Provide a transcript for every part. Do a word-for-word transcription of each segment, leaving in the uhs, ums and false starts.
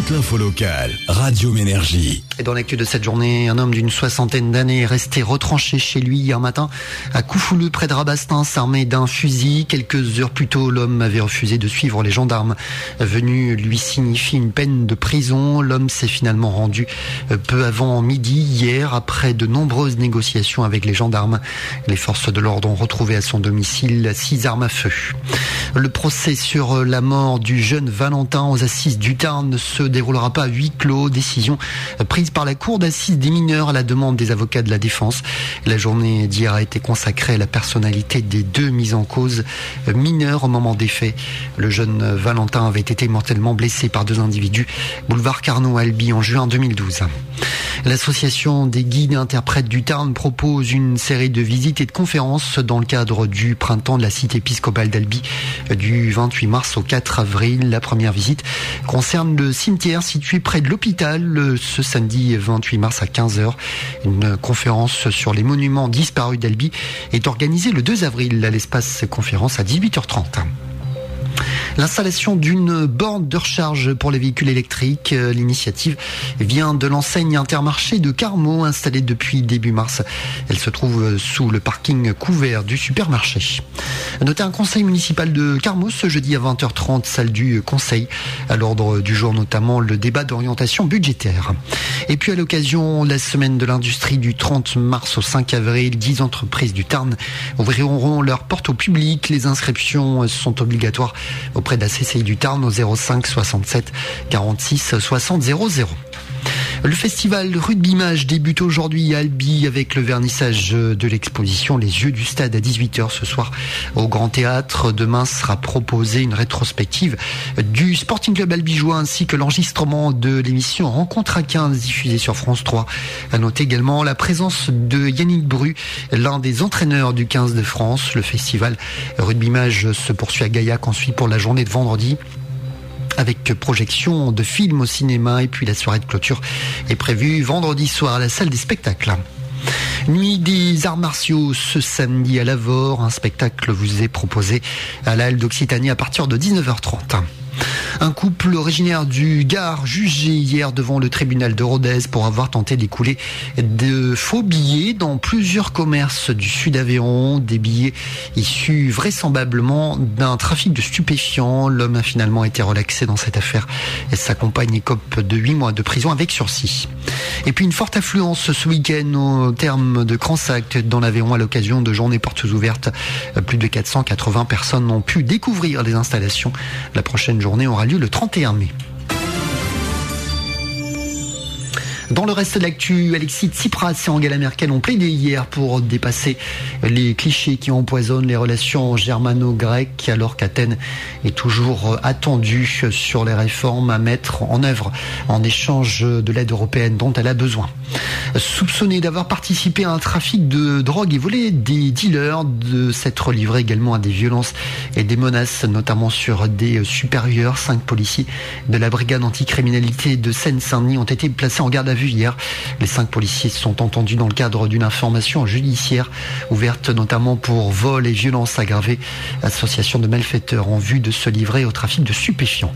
toute l'info locale. Radio Énergie. Et dans l'actu de cette journée, un homme d'une soixantaine d'années est resté retranché chez lui hier matin à Coufouleux, près de Rabastens, armé d'un fusil. Quelques heures plus tôt, l'homme avait refusé de suivre les gendarmes venus lui signifier une peine de prison. L'homme s'est finalement rendu peu avant midi hier, après de nombreuses négociations avec les gendarmes. Les forces de l'ordre ont retrouvé à son domicile six armes à feu. Le procès sur la mort du jeune Valentin aux assises du Tarn ne se déroulera pas à huis clos. Décision prise par la cour d'assises des mineurs à la demande des avocats de la défense. La journée d'hier a été consacrée à la personnalité des deux mis en cause mineurs au moment des faits. Le jeune Valentin avait été mortellement blessé par deux individus, boulevard Carnot à Albi en juin deux mille douze. L'association des guides et interprètes du Tarn propose une série de visites et de conférences dans le cadre du printemps de la cité épiscopale d'Albi du vingt-huit mars au quatre avril. La première visite concerne le cimetière situé près de l'hôpital ce samedi vingt-huit mars à quinze heures. Une conférence sur les monuments disparus d'Albi est organisée le deux avril à l'espace conférence à dix-huit heures trente. L'installation d'une borne de recharge pour les véhicules électriques. L'initiative vient de l'enseigne Intermarché de Carmaux, installée depuis début mars. Elle se trouve sous le parking couvert du supermarché. Notez un conseil municipal de Carmaux ce jeudi à vingt heures trente, salle du conseil. À l'ordre du jour notamment le débat d'orientation budgétaire. Et puis à l'occasion la semaine de l'industrie du trente mars au cinq avril, dix entreprises du Tarn ouvriront leurs portes au public. Les inscriptions sont obligatoires auprès de la C C I du Tarn au zéro cinq soixante-sept quarante-six soixante zéro zéro. Le festival Rugby Mage débute aujourd'hui à Albi avec le vernissage de l'exposition Les Yeux du Stade à dix-huit heures ce soir au Grand Théâtre. Demain sera proposée une rétrospective du Sporting Club albigeois ainsi que l'enregistrement de l'émission Rencontre à quinze diffusée sur France trois. À noter également la présence de Yannick Bru, l'un des entraîneurs du quinze de France. Le festival Rugby Mage se poursuit à Gaillac ensuite pour la journée de vendredi, avec projection de films au cinéma, et puis la soirée de clôture est prévue vendredi soir à la salle des spectacles. Nuit des arts martiaux ce samedi à Lavore. Un spectacle vous est proposé à la Halle d'Occitanie à partir de dix-neuf heures trente. Un couple originaire du Gard jugé hier devant le tribunal de Rodez pour avoir tenté d'écouler de faux billets dans plusieurs commerces du Sud-Aveyron. Des billets issus vraisemblablement d'un trafic de stupéfiants. L'homme a finalement été relaxé dans cette affaire et sa compagne écope de huit mois de prison avec sursis. Et puis une forte affluence ce week-end au terme de Cransac dans l'Aveyron à l'occasion de journées portes ouvertes. Plus de quatre cent quatre-vingts personnes ont pu découvrir les installations. La prochaine journée aura lieu le trente et un mai. Dans le reste de l'actu, Alexis Tsipras et Angela Merkel ont plaidé hier pour dépasser les clichés qui empoisonnent les relations germano-grecques, alors qu'Athènes est toujours attendue sur les réformes à mettre en œuvre en échange de l'aide européenne dont elle a besoin. Soupçonné d'avoir participé à un trafic de drogue et volé des dealers, de s'être livré également à des violences et des menaces, notamment sur des supérieurs, cinq policiers de la brigade anticriminalité de Seine-Saint-Denis ont été placés en garde à vue hier. Les cinq policiers sont entendus dans le cadre d'une information judiciaire ouverte notamment pour vol et violences aggravées, association de malfaiteurs en vue de se livrer au trafic de stupéfiants.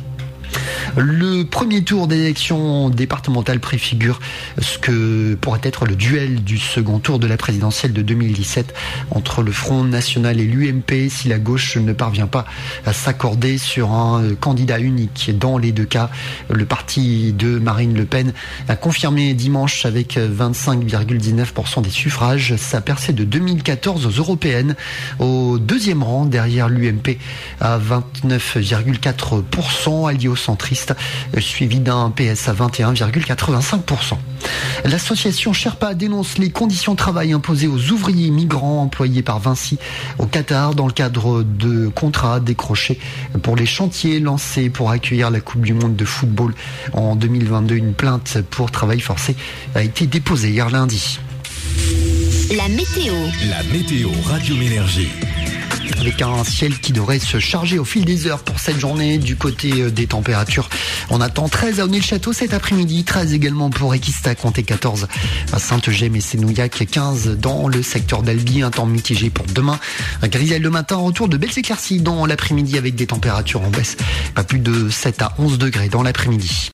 Le premier tour des élections départementales préfigure ce que pourrait être le duel du second tour de la présidentielle de deux mille dix-sept entre le Front National et l'U M P si la gauche ne parvient pas à s'accorder sur un candidat unique. Dans les deux cas, le parti de Marine Le Pen a confirmé dimanche avec vingt-cinq virgule dix-neuf pour cent des suffrages sa percée de deux mille quatorze aux européennes, au deuxième rang derrière l'U M P à vingt-neuf virgule quatre pour cent, allié au centriste, suivi d'un P S à vingt et un virgule quatre-vingt-cinq pour cent. L'association Sherpa dénonce les conditions de travail imposées aux ouvriers migrants employés par Vinci au Qatar dans le cadre de contrats décrochés pour les chantiers lancés pour accueillir la Coupe du Monde de football en deux mille vingt-deux. Une plainte pour travail forcé a été déposée hier lundi. La météo. La météo Radio Énergie. Avec un ciel qui devrait se charger au fil des heures pour cette journée. Du côté des températures, on attend treize à Aulnay-le-Château cet après-midi, treize également pour Equista, comptez quatorze à Sainte-Gemme et Sénouillac, quinze dans le secteur d'Albi, un temps mitigé pour demain. Un grisaille le matin, retour de belles éclaircies dans l'après-midi avec des températures en baisse, pas plus de sept à onze degrés dans l'après-midi.